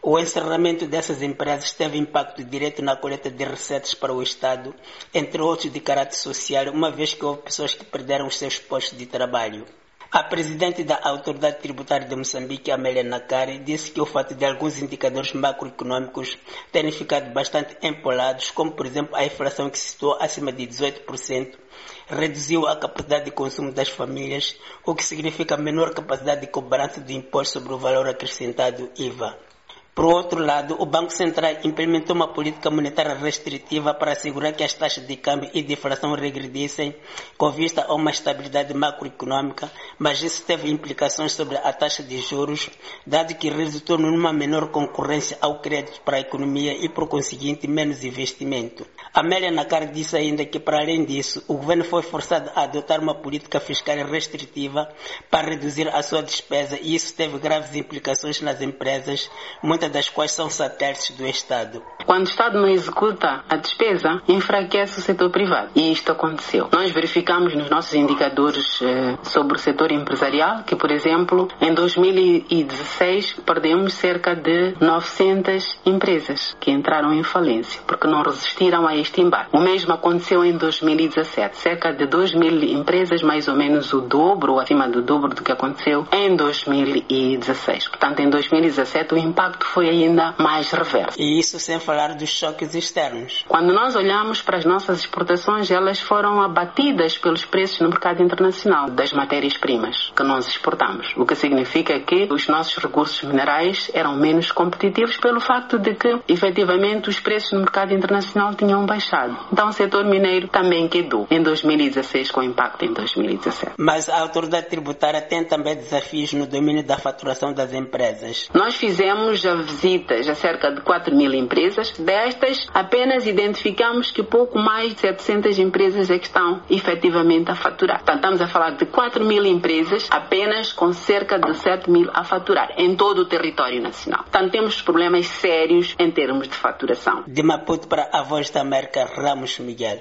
O encerramento dessas empresas teve impacto direto na coleta de receitas para o Estado, entre outros de caráter social, uma vez que houve pessoas que perderam os seus postos de trabalho. A presidente da Autoridade Tributária de Moçambique, Amélia Nakari, disse que o fato de alguns indicadores macroeconômicos terem ficado bastante empolados, como por exemplo a inflação que se situou acima de 18%, reduziu a capacidade de consumo das famílias, o que significa menor capacidade de cobrança do imposto sobre o valor acrescentado IVA. Por outro lado, o Banco Central implementou uma política monetária restritiva para assegurar que as taxas de câmbio e de inflação regredissem com vista a uma estabilidade macroeconômica, mas isso teve implicações sobre a taxa de juros, dado que resultou numa menor concorrência ao crédito para a economia e, por conseguinte, menos investimento. Amélia Nakari disse ainda que, para além disso, o governo foi forçado a adotar uma política fiscal restritiva para reduzir a sua despesa e isso teve graves implicações nas empresas, muitas das quais são satélites do Estado. Quando o Estado não executa a despesa, enfraquece o setor privado. E isto aconteceu. Nós verificamos nos nossos indicadores sobre o setor empresarial que, por exemplo, em 2016 perdemos cerca de 900 empresas que entraram em falência porque não resistiram a este embate. O mesmo aconteceu em 2017. Cerca de 2.000 empresas, mais ou menos o dobro ou acima do dobro do que aconteceu em 2016. Portanto, em 2017 o impacto foi ainda mais reverso. E isso sem falar dos choques externos. Quando nós olhamos para as nossas exportações, elas foram abatidas pelos preços no mercado internacional das matérias-primas que nós exportamos. O que significa que os nossos recursos minerais eram menos competitivos pelo facto de que, efetivamente, os preços no mercado internacional tinham baixado. Então, o setor mineiro também quedou em 2016 com impacto em 2017. Mas a autoridade tributária tem também desafios no domínio da faturação das empresas. Nós fizemos visitas a cerca de 4.000 empresas. Destas, apenas identificamos que pouco mais de 700 empresas é que estão efetivamente a faturar. Portanto, estamos a falar de 4.000 empresas apenas com cerca de 7.000 a faturar em todo o território nacional. Portanto, temos problemas sérios em termos de faturação. De Maputo para a Voz da América, Ramos Miguel.